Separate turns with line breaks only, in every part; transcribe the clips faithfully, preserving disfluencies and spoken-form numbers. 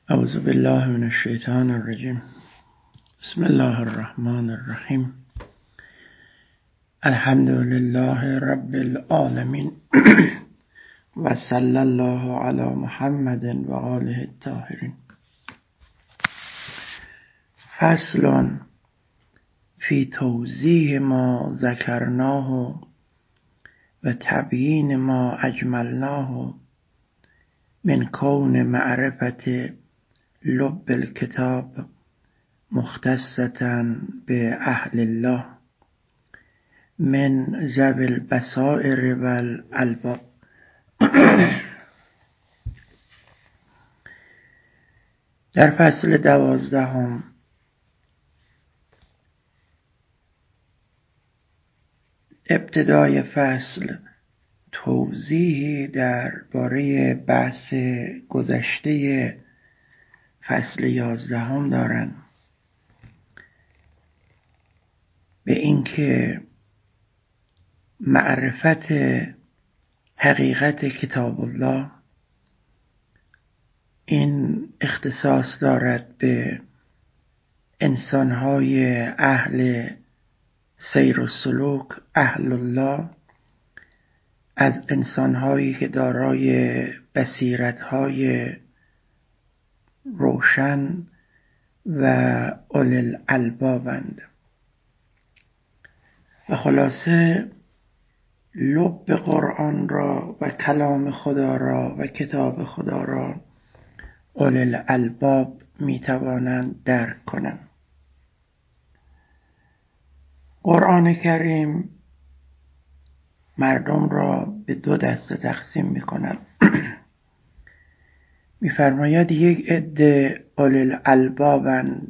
اعوذ بالله من الشیطان الرجیم. بسم الله الرحمن الرحیم. الحمد لله رب العالمین و صلی الله علی محمد و آله الطاهرین. فصل فی توضیح ما ذکرناه و تبیین ما اجملناه من کون معرفت لب الکتاب مختصة به اهل الله من ذوی البصائر و الالباب. در فصل دوازدهم ابتدای فصل توضیحی درباره بحث گذشته فصل یازدهم دارند، به اینکه معرفت حقیقت کتاب الله این اختصاص دارد به انسانهای اهل سیر و سلوک، اهل الله، از انسانهایی که دارای بصیرت‌های روشن و اولی الالبابند. و خلاصه لب قرآن را و کلام خدا را و کتاب خدا را اولی الالباب میتوانند درک کنند. قرآن کریم مردم را به دو دسته تقسیم می‌کند. می‌فرماید یک عده اولی الالبابند،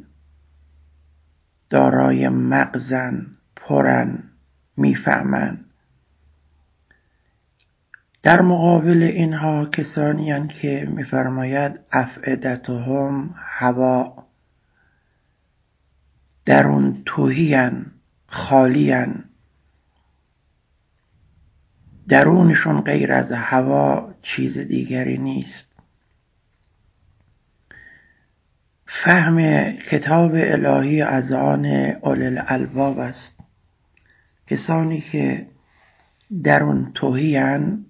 دارای مغزن، پرن، میفهمند. در مقابل اینها کسانی هستند که می‌فرماید افئدتهم هوا، درون تهی‌اند، خالی‌اند، درونشون غیر از هوا چیز دیگری نیست. فهم کتاب الهی از آن اولی الالباب است. کسانی که درون تهی‌اند،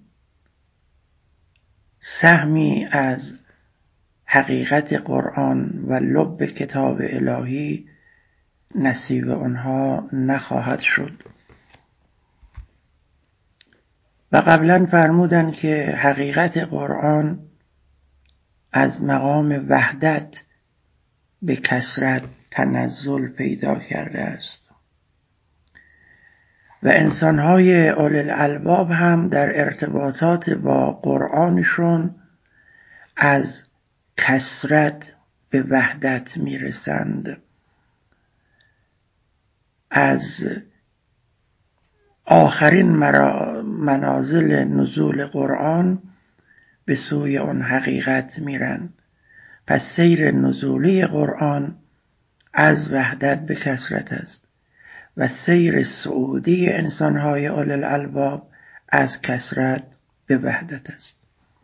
سهمی از حقیقت قرآن و لب کتاب الهی نصیب آنها نخواهد شد. و قبلا فرمودند که حقیقت قرآن از مقام وحدت به کثرت تنزل پیدا کرده است و انسانهای اولی الالباب هم در ارتباطات با قرآنشون از کثرت به وحدت میرسند. از آخرین منازل نزول قرآن به سوی اون حقیقت میرن. پس سیر نزولی قرآن از وحدت به کثرت است و سیر صعودی انسانهای اولی الالباب از کثرت به وحدت است.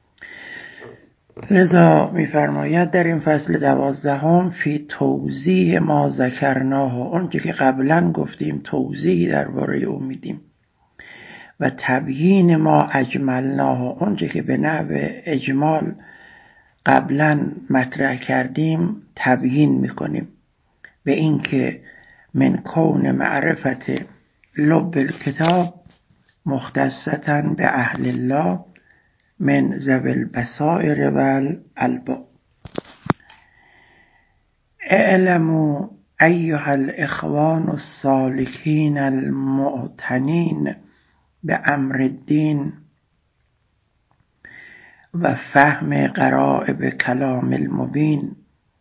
لذا می‌فرماید در این فصل دوازدهم فی توضیح ما ذکرناه، اونچه که قبلا گفتیم توضیحی درباره او میدیم، و تبیین ما اجملناه، اونچه که به نحو اجمال قبلا مطرح کردیم تبیین میکنیم، به اینکه من کون معرفت لب الکتاب مختصة به اهل الله من ذوی البصائر و الالباب. اعلموا ایها الاخوان السالکین المعتنین به امر الدین و فهم غرایب کلام المبین.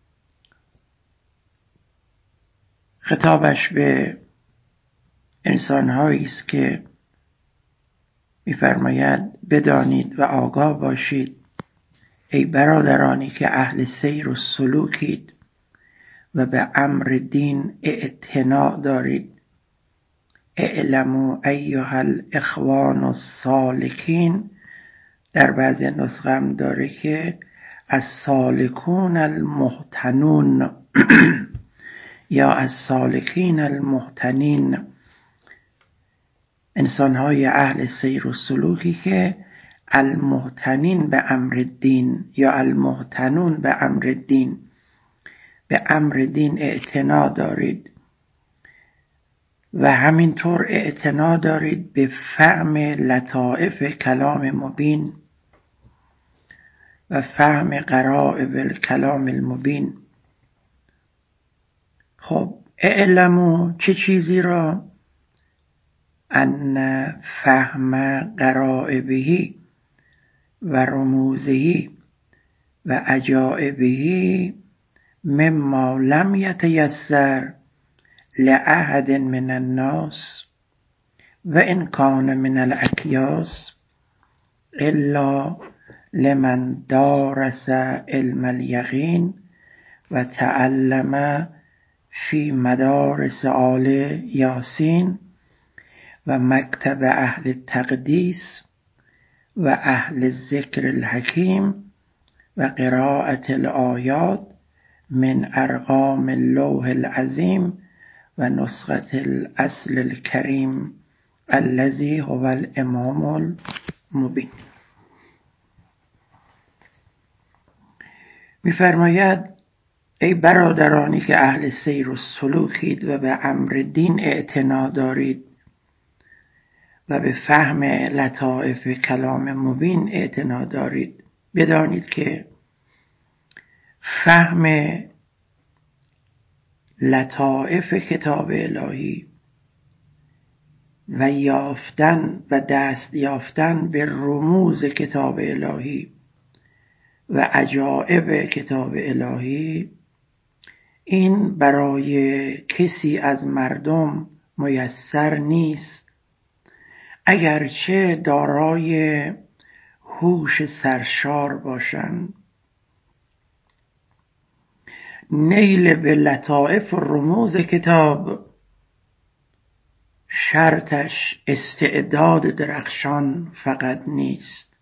خطابش به انسان‌هایی است که می‌فرماید بدانید و آگاه باشید ای برادرانی که اهل سیر و سلوکید و به امر دین اعتنا دارید. اعلموا ایها الاخوان السالکین، در بعضی نسخه هم داره که السالکون المحتنون یا السالکین المحتنین، انسانهای اهل سیر و سلوکی که المحتنین به امر دین یا المحتنون به امر دین، به امر دین اعتنا دارید و همینطور اعتنا دارید به فهم لطائف کلام مبین و فهم غرائب الکلام المبین. خب اعلموا چه چیزی را؟ ان فهم غرائبه و رموزه و عجائبه مما لم یتیسر لأحد من الناس و ان کان من الاکیاس الا لمن دارس علم الیقین و تعلم فی مدارس آل یاسین و مکتب اهل التقدیس و اهل الذکر الحکیم و قراءت الآیات من ارقام اللوح العظیم و نسخة الاصل الکریم الذی هو الامام المبین. می‌فرماید ای برادرانی که اهل سیر و سلوکید و به امر دین اعتنا دارید و به فهم لطائف کلام مبین اعتنا دارید، بدانید که فهم لطائف کتاب الهی و یافتن و دست یافتن به رموز کتاب الهی و عجائب کتاب الهی، این برای کسی از مردم میسر نیست اگرچه دارای هوش سرشار باشند. نیل به لطائف و رموز کتاب شرطش استعداد درخشان فقط نیست.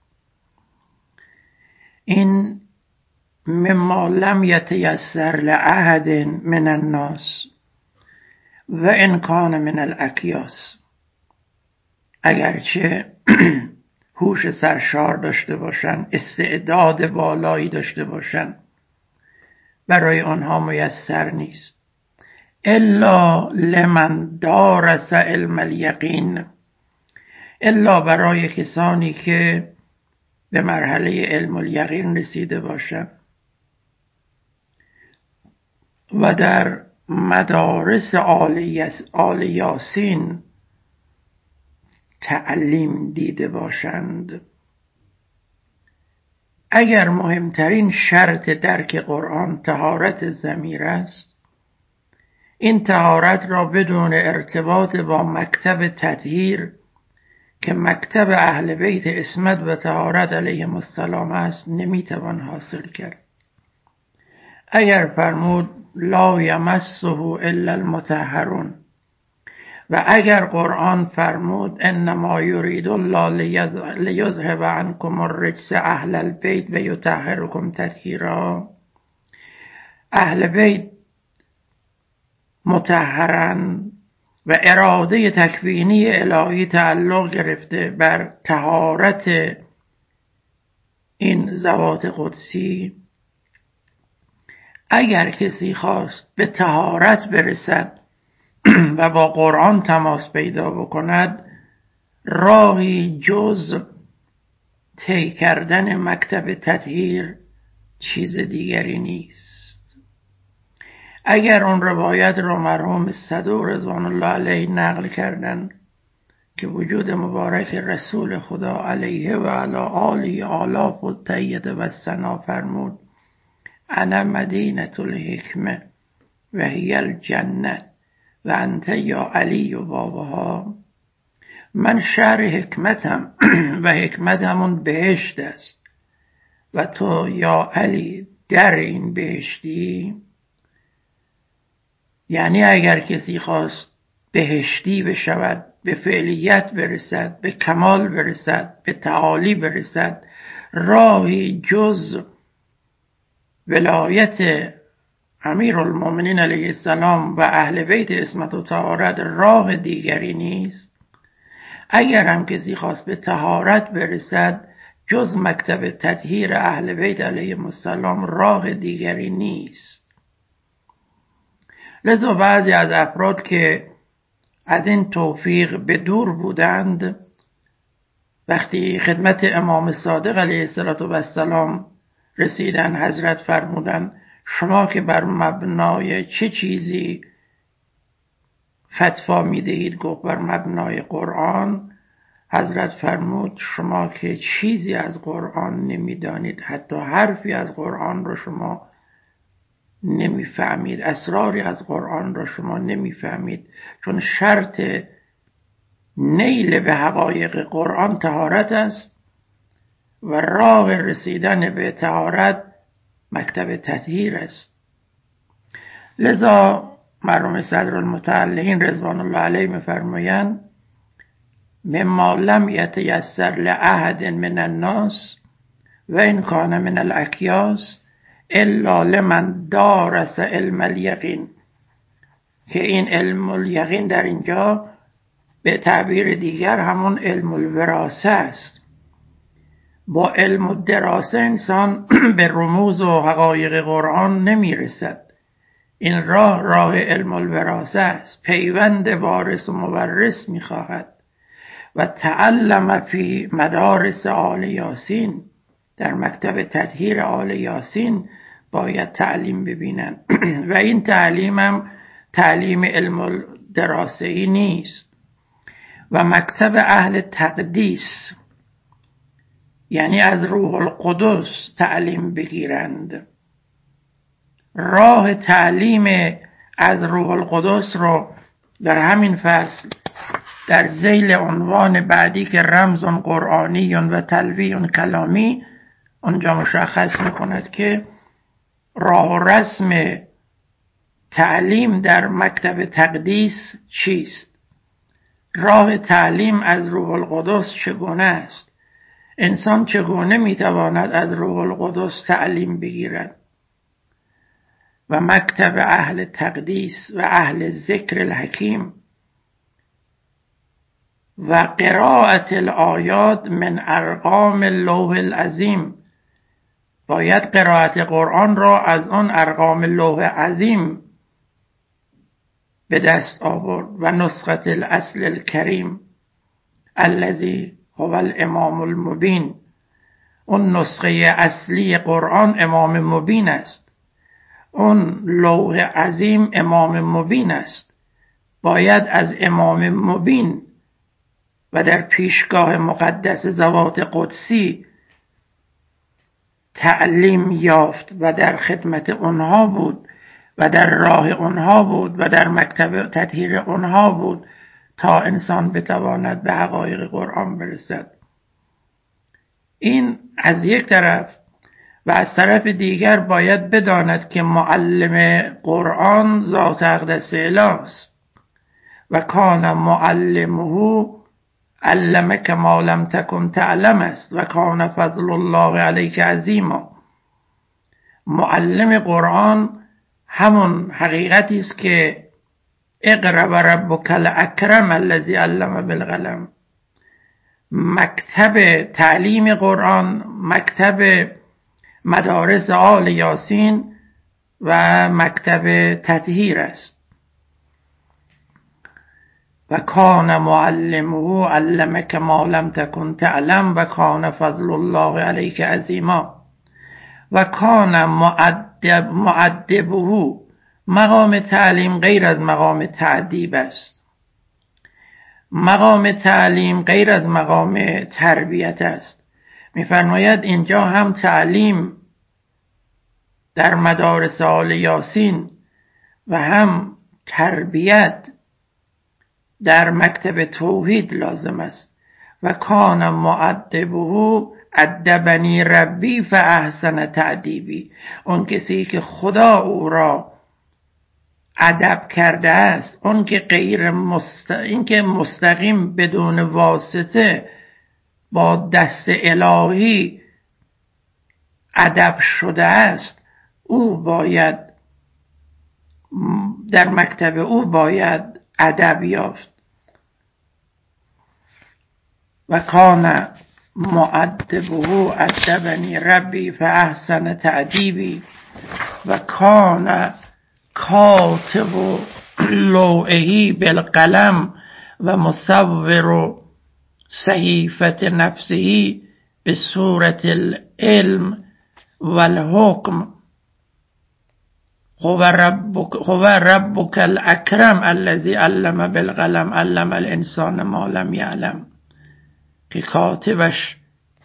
این مما لم یتیسر لأحد من الناس و ان کان من الاکیاس، اگرچه هوش سرشار داشته باشن، استعداد بالایی داشته باشن، برای آنها میسر نیست. الا لمن دارس علم الیقین، الا برای کسانی که به مرحله علم الیقین رسیده باشند و در مدارس آل یاسین تعلیم دیده باشند. اگر مهمترین شرط درک قرآن طهارت ضمیر است، این طهارت را بدون ارتباط با مکتب تطهیر که مکتب اهل بیت عصمت و طهارت علیهم السلام است نمیتوان حاصل کرد. اگر فرمود لا یمسه الا المطهرون و اگر قرآن فرمود انما یرید الله لیذهب عنکم الرجس اهل البیت و یطهرکم تطهیرا، اهل بیت مطهرن و اراده تکوینی الهی تعلق گرفته بر طهارت این ذوات قدسی، اگر کسی خواست به طهارت برسد و با قرآن تماس پیدا بکند، راهی جز طی کردن مکتب تطهیر چیز دیگری نیست. اگر اون روایت را مرحوم صدوق رضوان الله علیه نقل کردن که وجود مبارک رسول خدا علیه و علی آله آلاف و تیید و سنا فرمود انا مدینة الحکمه و هی الجنه و انت یا علی و بابها، من شهر حکمتم و حکمت همون بهشت است و تو یا علی در این بهشتی. یعنی اگر کسی خواست بهشتی بشود، به فعلیت برسد، به کمال برسد، به تعالی برسد، راهی جز ولایت امیرالمومنین علیه السلام و اهل بیت عصمت و طهارت راه دیگری نیست؟ اگر هم کسی خواست به طهارت برسد جز مکتب تطهیر اهل بیت علیهم السلام راه دیگری نیست. لذا بعضی از افراد که از این توفیق به دور بودند وقتی خدمت امام صادق علیه السلام رسیدن حضرت فرمودند شما که بر مبنای چه چیزی فتوا میدهید؟ گفت بر مبنای قرآن. حضرت فرمود شما که چیزی از قرآن نمیدانید، حتی حرفی از قرآن رو شما نمیفهمید، اسراری از قرآن رو شما نمیفهمید، چون شرط نیل به حقایق قرآن طهارت است و راه رسیدن به طهارت مکتب تطهیر است. لذا مرحوم صدرالمتعلقین رضوان الله علیه می‌فرمایند مما لم یتیسر لأحد من الناس و این کان من الاکیاس الا لمن دارس علم الیقین، که این علم الیقین در اینجا به تعبیر دیگر همون علم الوراثه است. با علم و دراسه انسان به رموز و حقایق قرآن نمیرسد. این راه راه علم الوراثه است، پیوند وارث و مورث میخواهد. و تعلم فی مدارس آل یاسین، در مکتب تطهیر آل یاسین باید تعلیم ببینن و این تعلیم هم تعلیم علم الدراسه‌ای نیست. و مکتب اهل تقدیس، یعنی از روح القدس تعلیم بگیرند. راه تعلیم از روح القدس رو در همین فصل در ذیل عنوان بعدی که رمز قرآنی و تلوی کلامی اونجا مشخص میکند که راه و رسم تعلیم در مکتب تقدیس چیست، راه تعلیم از روح القدس چگونه است، انسان چگونه میتواند از روح القدس تعلیم بگیرد. و مکتب اهل تقدیس و اهل ذکر الحکیم و قرائت الآیات من ارقام اللوح العظیم، باید قرائت قرآن را از آن ارقام لوح عظیم به دست آورد. و نسخت الاصل الکریم الذی هو الامام المبین، اون نسخه اصلی قرآن امام مبین است، اون لوح عظیم امام مبین است. باید از امام مبین و در پیشگاه مقدس ذوات قدسی تعلیم یافت و در خدمت اونها بود و در راه اونها بود و در مکتب تطهیر اونها بود تا انسان بتواند به حقایق قرآن برسد. این از یک طرف. و از طرف دیگر باید بداند که معلم قرآن ذات اقدس اله است. و کان معلمه علمک ما لم تکن تعلم است و کان فضل الله علیک عظیما. معلم قرآن همون حقیقتی است که اقرأ و ربک الاکرم الذی علم بالقلم. مکتب تعلیم قرآن مکتب مدارس آل یاسین و مکتب تطهیر است. و کان معلمه علمک ما لم تکن تعلم و کان فضل الله علیک عظیما. و کان معدب معدبه، مقام تعلیم غیر از مقام تعدیب است. مقام تعلیم غیر از مقام تربیت است. می‌فرماید اینجا هم تعلیم در مدارس آل یاسین و هم تربیت در مکتب توحید لازم است. و کان معدبه ادبنی ربی فاحسن تعدیبی، اون کسی که خدا او را ادب کرده است، اون که غیر مست... این که مستقیم بدون واسطه با دست الهی ادب شده است، او باید در مکتب او باید ادب یافت. و کان مؤدبه ادبنی ربی فاحسن تأدیبی و کان کاتب لوحه بالقلم و مصور صحیفة نفسه به صورت العلم والحکم هو ربک هو ربک الاکرم الذی علم بالقلم علم الانسان ما لم یعلم، که کاتبش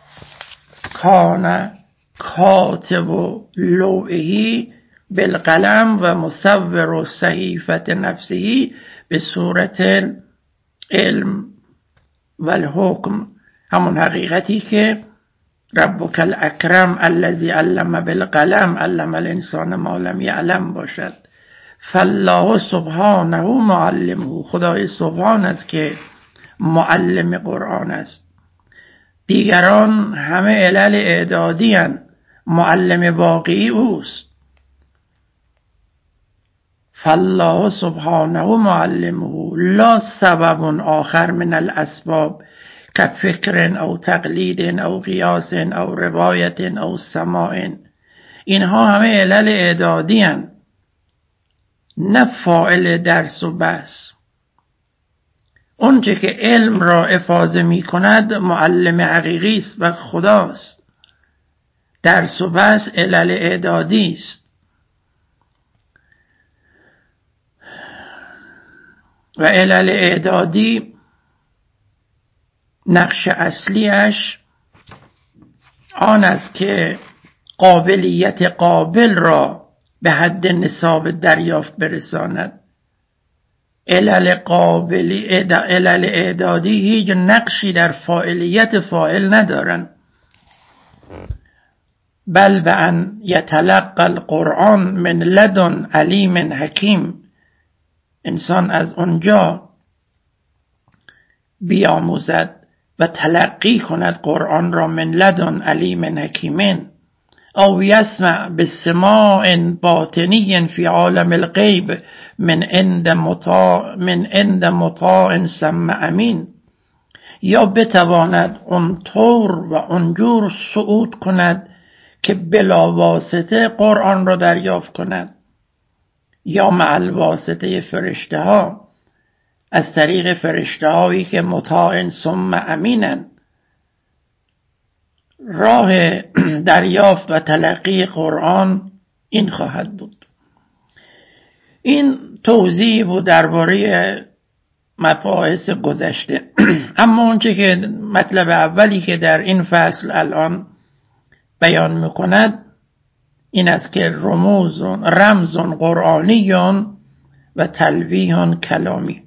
کان کاتب لوحه بالقلم و مصور صحیفة نفسه به صورت علم و الحکم، همون حقیقتی که ربک الاکرم الذی علم بالقلم علم الانسان ما لم یعلم باشد. فالله سبحانه معلمه، خدای سبحان است که معلم قرآن است. دیگران همه علل اعدادی اند، معلم واقعی اوست. فالله سبحانه معلمه لا سبب آخر من الاسباب كفکر او تقلید او قیاس او روایت او سماع. اینها همه علل اعدادی اند، نه فاعل درس و بحث. اونچه که علم را افاضه می کند معلم حقیقی است و خداست. درس و بحث علل اعدادی است. و علل اعدادی نقش اصلیش آن است که قابلیت قابل را به حد نصاب دریافت برساند. علل قابلی علل اعدادی هیچ نقشی در فاعلیت فاعل ندارند. بل به ان یتلقى القرآن من لدن علیم حکیم، انسان از اونجا بیاموزد و تلقی کند قرآن را من لدن علیم حکیم، او یسمع بسماع باطنی فی عالم الغیب من عند مطاع من عند مطاع سمع امین، یا بتواند اونطور و اونجور صعود کند که بلا واسطه قرآن را دریافت کند، یا مع واسطه فرشته ها، از طریق فرشته هایی که مطاع ثم امینن. راه دریافت و تلقی قرآن این خواهد بود. این توضیح بود درباره مباحث گذشته. اما اونچه که مطلب اولی که در این فصل الان بیان میکند این است که رموز رمز قرآنی و تلویح کلامی.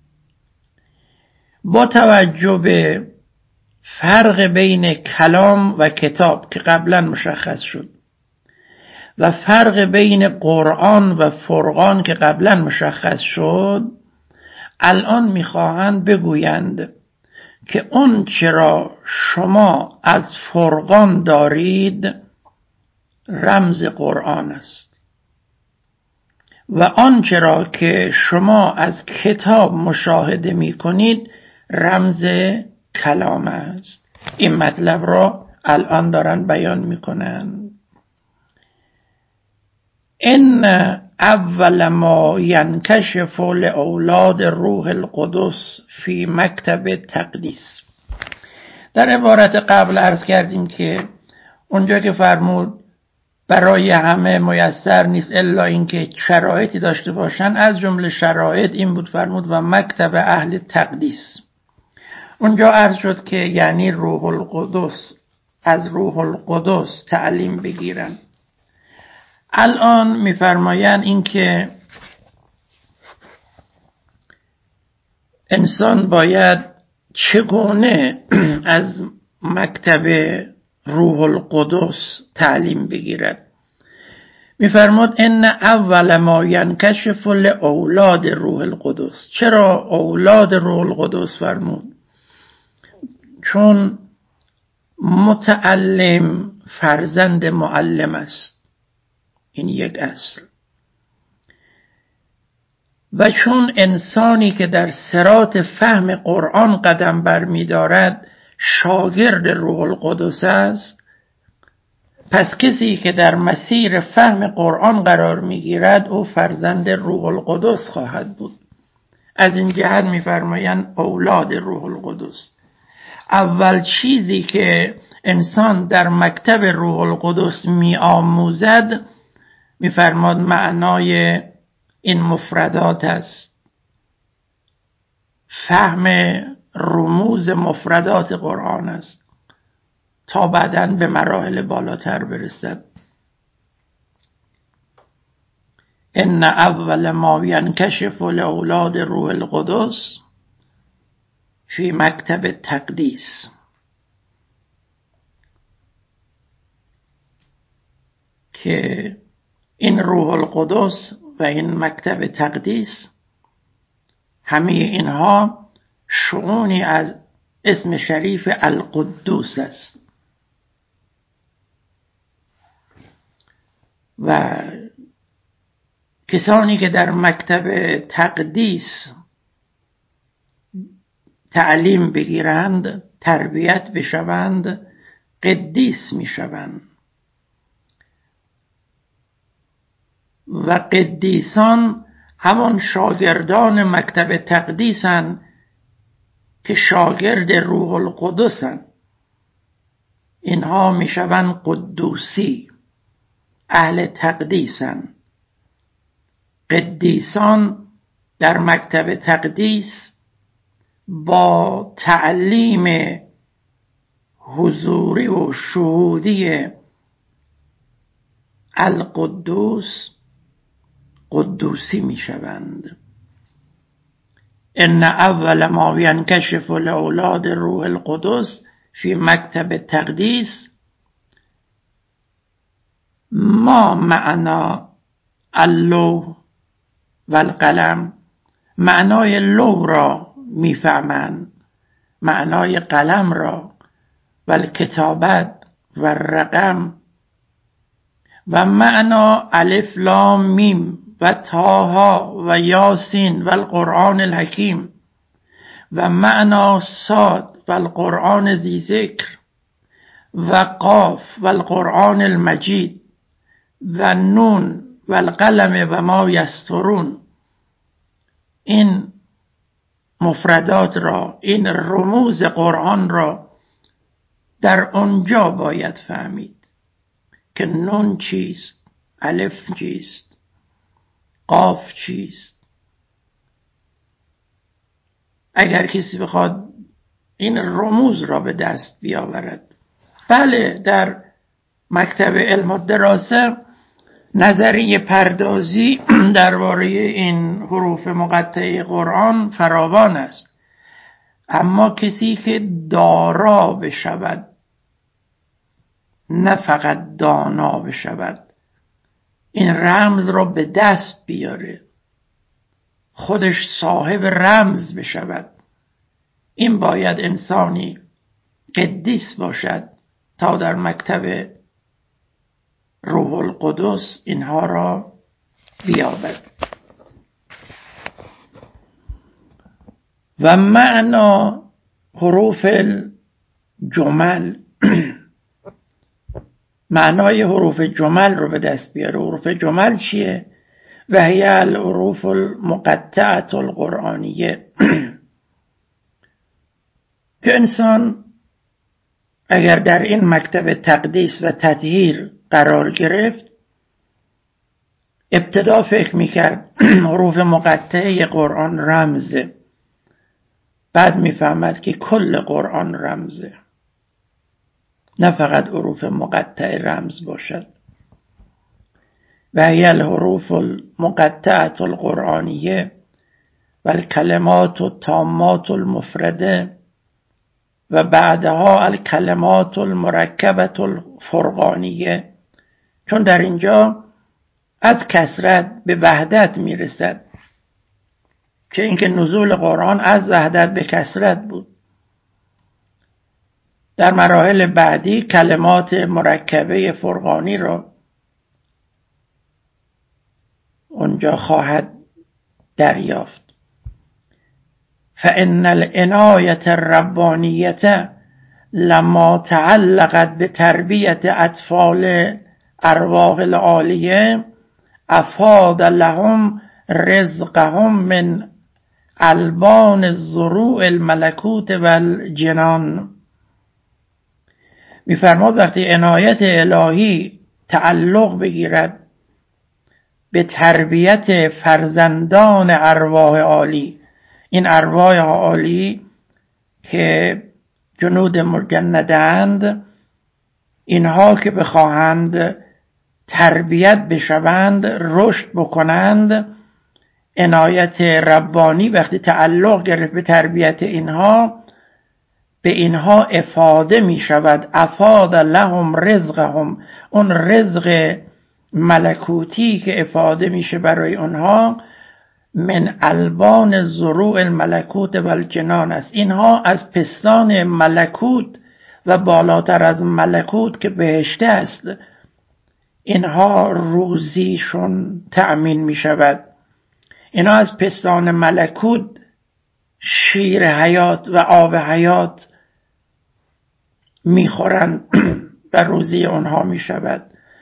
با توجه به فرق بین کلام و کتاب که قبلا مشخص شد و فرق بین قرآن و فرقان که قبلا مشخص شد، الان میخواهند بگویند که اون چرا شما از فرقان دارید رمز قرآن است و آن چرا که شما از کتاب مشاهده میکنید رمز کلام است. این مطلب را الان دارن بیان میکنن. ان اول ما ینکشف لاولاد روح القدس فی مکتب تقدیس. در عبارت قبل عرض کردیم که اونجا که فرمود برای همه میسر نیست الا اینکه شرایطی داشته باشن، از جمله شرایط این بود فرمود و مکتب اهل تقدیس. اونجا عرض شد که یعنی روح القدس، از روح القدس تعلیم بگیرن. الان میفرمایند این که انسان باید چگونه از مکتب روح القدس تعلیم بگیرد. میفرماد ان اول ما ینکشف لاولاد روح القدس. چرا اولاد روح القدس فرمود؟ چون متعلم فرزند معلم است. این یک اصل. و چون انسانی که در صراط فهم قرآن قدم برمی‌دارد شاگرد روح القدس است، پس کسی که در مسیر فهم قرآن قرار می‌گیرد او فرزند روح القدس خواهد بود. از این جهت می‌فرمایند اولاد روح القدس. اول چیزی که انسان در مکتب روح القدس می‌آموزد می‌فرماد معنای این مفردات است، فهم رموز مفردات قرآن است تا بعداً به مراحل بالاتر برسد. ان اول ما ینکشف لاولاد روح القدس فی مکتب تقدیس، که این روح القدس و این مکتب تقدیس همه اینها شؤونی از اسم شریف القدوس است. و کسانی که در مکتب تقدیس تعلیم بگیرند، تربیت بشوند، قدیس میشوند. و قدیسان همان شاگردان مکتب تقدیسند که شاگرد روح القدسند. اینها میشوند قدوسی، اهل تقدیسند. قدیسان در مکتب تقدیس با تعلیم حضوری و شهودی القدوس قدوسی می شوند. ان اول ما ینکشف لاولاد روح القدس فی مکتب تقدیس ما معنا اللوح و القلم. معنای لوح را میفهمند، معنای قلم را، و الکتابت و الرقم، و معنا الف لام میم و طه و یاسین و القرآن الحکیم، و معنا صاد و القرآن ذی ذکر، و قاف و القرآن المجید، و نون و القلم و ما یسطرون. این مفردات را، این رموز قرآن را در آنجا باید فهمید که نون چیست، الف چیست، قاف چیست. اگر کسی بخواد این رموز را به دست بیاورد. بله، در مکتب علم و دراسه نظریه پردازی درباره این حروف مقطعه قرآن فراوان است، اما کسی که دارا بشود، نه فقط دانا بشود، این رمز را به دست بیاره، خودش صاحب رمز بشود، این باید انسانی قدیس باشد تا در مکتب روح القدس اینها را بیابد. و معنا حروف الجمل معنای حروف جمل رو به دست بیاره. حروف جمل چیه؟ و هی الحروف المقطعه القرآنیه. که انسان اگر در این مکتب تقدیس و تطهیر قرار گرفت، ابتدا فکر میکرد حروف مقطعه قرآن رمزه، بعد میفهمد که کل قرآن رمزه، نه فقط حروف مقطعه رمز باشد. و هی الحروف المقطعه القرآنیه و الکلمات التامات المفرده و بعدها الکلمات المرکبه الفرقانیه. چون در اینجا از کثرت به وحدت میرسد، که اینکه نزول قرآن از وحدت به کثرت بود. در مراحل بعدی کلمات مرکبه فرقانی را اونجا خواهد دریافت. فإن العنایة الربانیة لما تعلقت بتربیت اطفال ارواح العالیه افاد لهم رزقهم من البان الزروع الملکوت و الجنان. می‌فرماد وقتی عنایت الهی تعلق بگیرد به تربیت فرزندان ارواح عالی، این ارواح عالی که جنود مجندند، اینها که بخواهند تربیت بشوند، رشد بکنند، عنایت ربانی وقتی تعلق گرفت به تربیت اینها، به اینها افاده می شود. افاد لهم رزقهم، اون رزق ملکوتی که افاده میشه برای اونها، من البان زروع الملکوت و الجنان است. اینها از پستان ملکوت و بالاتر از ملکوت که بهشته است، اینها روزیشون تأمین می شود. اینها از پستان ملکوت شیر حیات و آب حیات می خورند و روزی اونها می شود.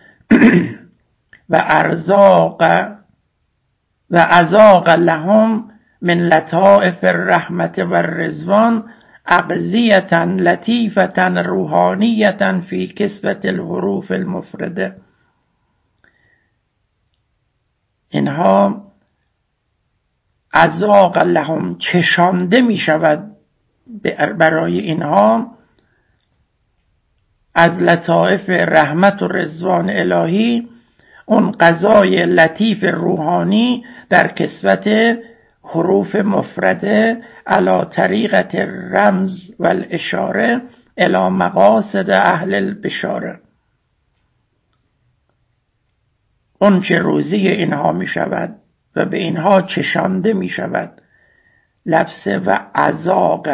و ارزاق و ازاق لهم من لطائف الرحمت و الرضوان اغذیة لطیفة روحانیة فی کسوة الحروف المفرده. اینها ازاق لهم چشانده می شود برای اینها از لطائف رحمت و رضوان الهی، اون غذای لطیف روحانی در کسوت حروف مفرده علی طریقت الرمز و الاشاره الی مقاصد اهل البشاره. اون چه روزی اینها می شود و به اینها چشانده می شود. لفظ و ازاق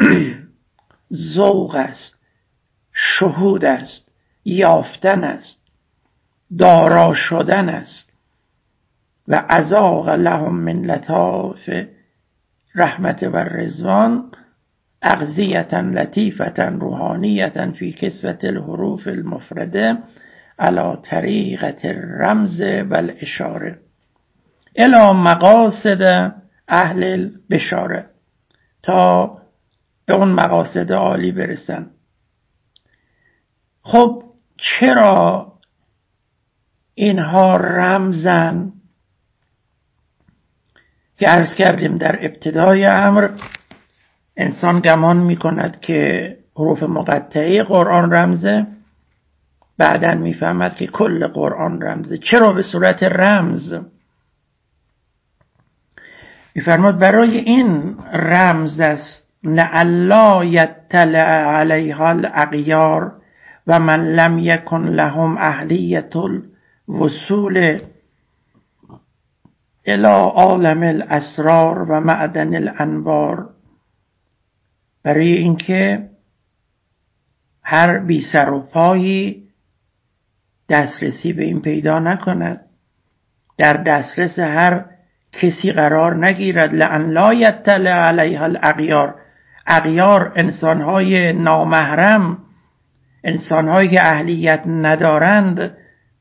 ذوق است، شهود است، یافتن است، دارا شدن است. و ازاق لهم من لطائف رحمت و رضوان اغذیة لطیفة روحانیة فی کسوة الحروف المفرده علی طریقة الرمز و الاشاره الی مقاصد اهل البشاره، تا به اون مقاصد عالی برسن. خب چرا اینها رمزن؟ که عرض کردیم در ابتدای امر انسان گمان می کند که حروف مقطعه قرآن رمزه، بعداً می فهمد که کل قرآن رمزه. چرا به صورت رمز؟ می فرماد برای این رمز است لعلی یطلع علیها الاغیار و من لم یکن لهم اهلیت الوصول الى عالم الاسرار و معدن الانوار. برای اینکه هر بی سر و پایی دسترسی به این پیدا نکند، در دسترس هر کسی قرار نگیرد. لئن لا یطلع علیها الاغیار، اغیار انسانهای نامحرم، انسانهایی که اهلیت ندارند،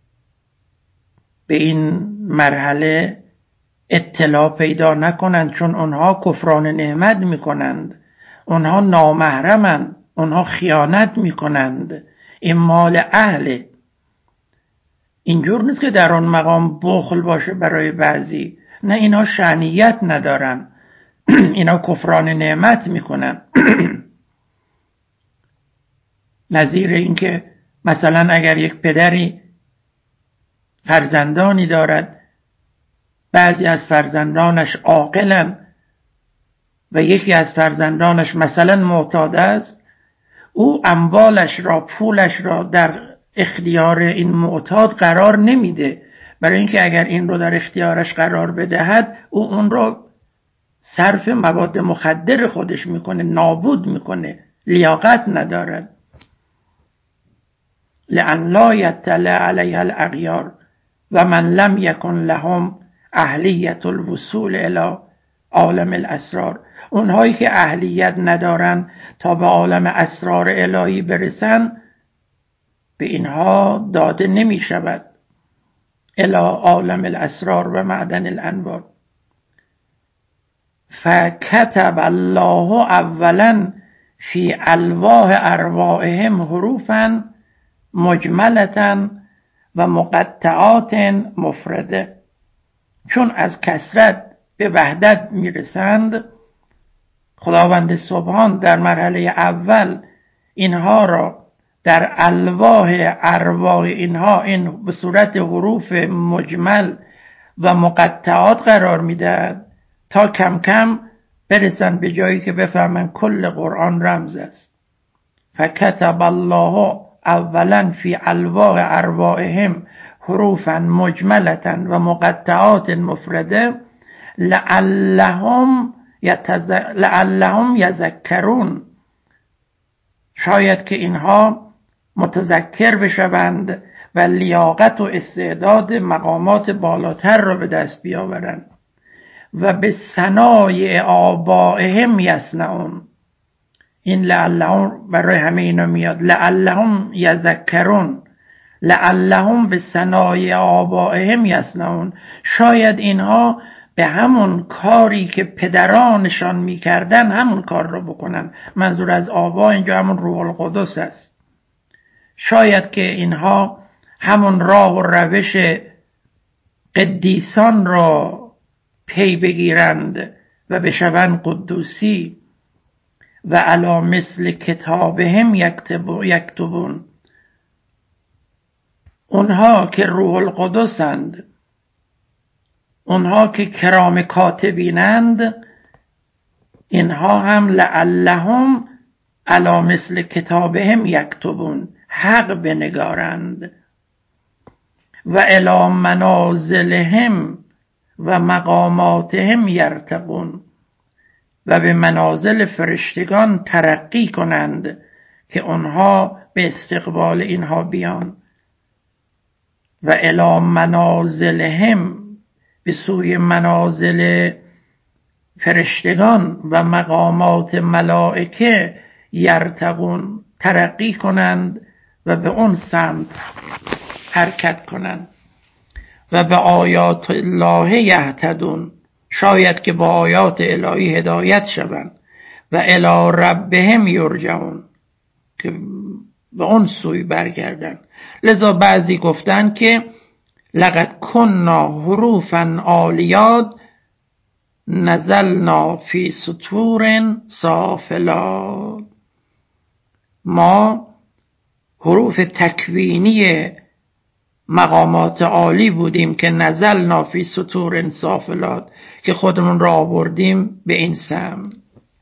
به این مرحله اطلاع پیدا نکنند، چون آنها کفران نعمت میکنند، آنها نامحرمند، آنها خیانت میکنند. این مال اهله. اینجور نیست که در آن مقام بخل باشه برای بعضی، نه، اینا شأنیت ندارن، اینا کفران نعمت میکنن. نظیر این که مثلا اگر یک پدری فرزندانی دارد، بعضی از فرزندانش عاقلن و یکی از فرزندانش مثلا معتاد است، او اموالش را، پولش را در اختیار این معتاد قرار نمیده، برای اینکه اگر این رو در اختیارش قرار بدهد او اون رو صرف مواد مخدر خودش میکنه، نابود میکنه، لیاقت ندارد. لئن لا یطلع علیها الاغیار و من لم یکن لهم اهلیت الوصول الی عالم الاسرار. اونهایی که اهلیت ندارن تا به عالم اسرار الهی برسن، به اینها داده نمی شود الی عالم الاسرار و معدن الانوار. فکتب الله اولا فی الواح ارواحهم حروفا مجملتا و مقطعات مفرده. چون از کثرت به وحدت میرسند، خداوند سبحان در مرحله اول اینها را در الواح ارواح اینها این به صورت حروف مجمل و مقطعات قرار میدهد تا کم کم برسن به جایی که بفهمن کل قرآن رمز است. فکتب الله اولا فی الواح ارواحهم حروفا مجملتا و مقطعات مفرده لعلهم یتز... لعلهم یذکرون، شاید که اینها متذکر بشوند و لیاقت و استعداد مقامات بالاتر را به دست بیاورند. و به صنایع آبائهم یصنعون، این لعلهم برای همه اینا میاد، لعلهم یذکرون، لعلهم به صنایع آبائهم یصنعون، شاید اینها به همون کاری که پدرانشان میکردن همون کار را بکنن. منظور از آبا اینجا همون روح القدس است. شاید که اینها همون راه و روش قدیسان را پی بگیرند و بشوند قدوسی. و علی مثل کتابهم یکتبون، اونها که روح القدسند، اونها که کرام کاتبینند، اینها هم لعلهم علی مثل کتابهم یکتبون، حق بنگارند. و الی منازلهم و مقاماتهم یرتقون، و به منازل فرشتگان ترقی کنند که آنها به استقبال اینها بیان. و الی منازلهم، به سوی منازل فرشتگان و مقامات ملائکه یرتقون، ترقی کنند و به اون سمت حرکت کنند. و به آیات الله یهتدون، شاید که با آیات الهی هدایت شوند. و الی ربهم یرجعون، که به اون سوی برگردن. لذا بعضی گفتن که لقد کننا حروفا عالیات نزلنا فی سطور سافلات، ما حروف تکوینی مقامات عالی بودیم که نزلنا فی سطور سافلات، که خودمون را آوردیم به این سمت.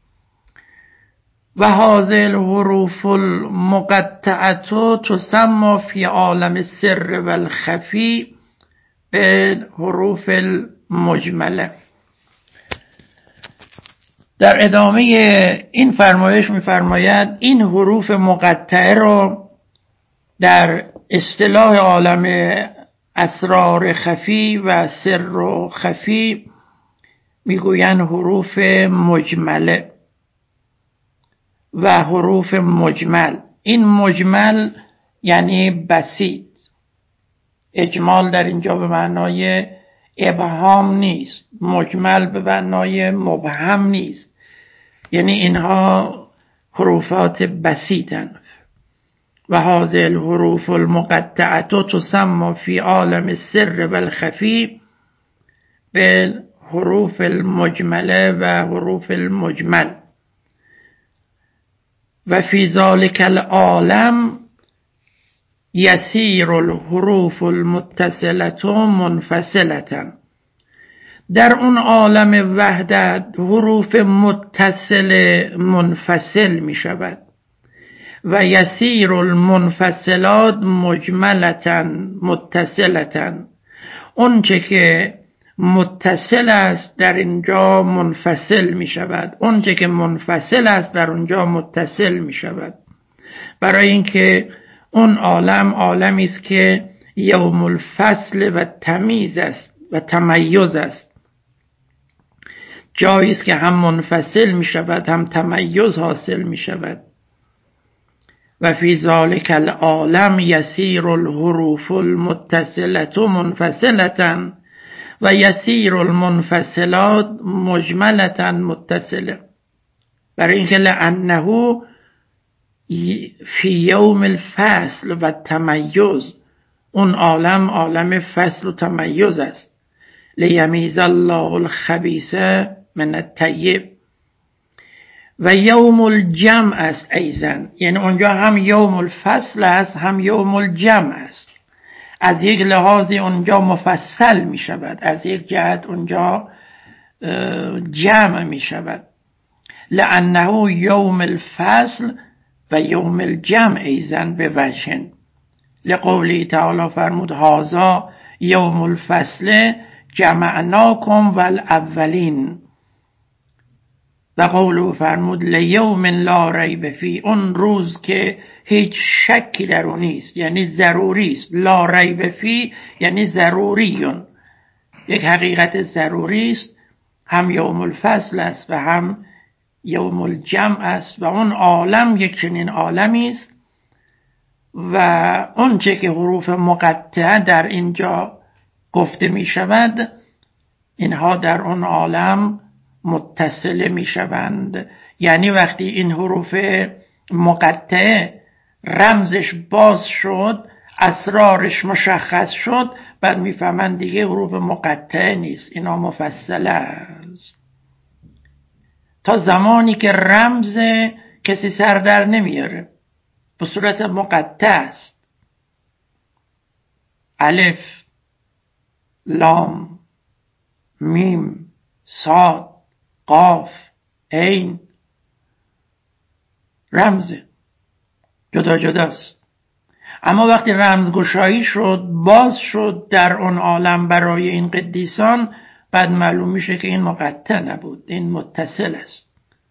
و هذه الحروف المقطعه تسمى فی عالم السر و الخفی به حروف المجمله. در ادامه این فرمایش می‌فرماید این حروف مقطعه رو در اصطلاح عالم اسرار خفی و سر و خفی میگویند حروف مجمله و حروف مجمل. این مجمل یعنی بسیط، اجمال در اینجا به معنای ابهام نیست، مجمل به معنای مبهم نیست، یعنی اینها حروفات بسیطن. و هذه الحروف المقطعه تسمى فی عالم السر و الخفی بالحروف المجمله و حروف المجمل. و فی ذلک العالم یسیر الحروف المتصلة منفصلة، در اون عالم وحدت حروف متصل منفصل می شود. و یسیر المنفصلات مجملة متصلة، اون چه که متصل است در اینجا منفصل می شود، اون چه که منفصل است در اونجا متصل می شود. برای اینکه اون عالم عالمی است که یوم الفصل و تمیز است و تمیز است. جایی است که هم منفصل می شود هم تمیز حاصل می شود. و فی ذلک العالم یسیر الحروف المتصلة منفصلة و یسیر المنفصلات مجملة متصله. برای اینکه لانه فی یوم الفصل و تمیز، اون عالم عالم فصل و تمیز است. لیمیز الله الخبیث من الطیب. و یوم الجمع است ایضا، یعنی اونجا هم یوم الفصل است هم یوم الجمع است. از یک لحاظی اونجا مفصل می شود، از یک جهت اونجا جمع می شود. لانه یوم الفصل و یوم الجمع ایضا به وجه. لقوله تعالی فرمود هذا یوم الفصل جمعناکم والاولین. و قوله فرمود لیوم لا ریب فیه، اون روز که هیچ شکی در اون نیست، یعنی ضروری است. لا ریب فیه یعنی ضروریون، یک حقیقت ضروری است. هم یوم الفصل است و هم یوم الجمع است و اون عالم یک چنین عالمی است. و اون چه که حروف مقطعه در اینجا گفته می شود، اینها در اون عالم متصل می شوند. یعنی وقتی این حروف مقطعه رمزش باز شد، اسرارش مشخص شد، بعد می فهمند دیگه حروف مقطعه نیست، اینا مفصله است. تا زمانی که رمز کسی سر در نمیاره، به صورت مقطع است. الف، لام، میم، صاد، قاف، عین، رمز جدا جداست. اما وقتی رمزگشایی شد، باز شد در اون عالم برای این قدیسان، بعد معلوم میشه که این مقطع نبود، این متصل است.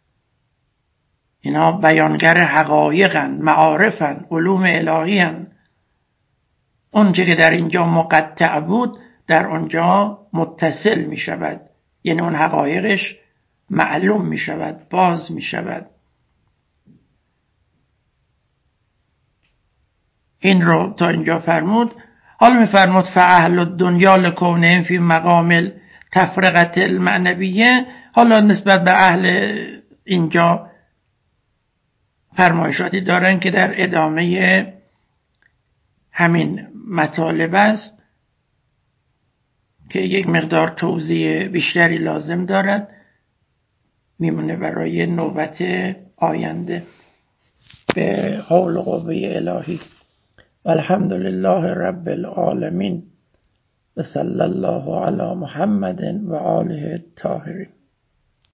اینا بیانگر حقایقن، معارفن، علوم الهیان. اون چه که در اینجا مقطع بود در اونجا متصل می شود، یعنی اون حقایقش معلوم می شود، باز می شود. این رو تا اینجا فرمود. حالا می فرمود فاهل الدنیا لکونهم فی مقام تفرقه المعنویه. حالا نسبت به اهل اینجا فرمایشاتی دارن که در ادامه همین مطالب است که یک مقدار توضیح بیشتری لازم دارد، میمونه برای نوبت آینده. به حول و قوه الهی. والحمد لله رب العالمین و صلی الله علی محمد و آله الطاهرین.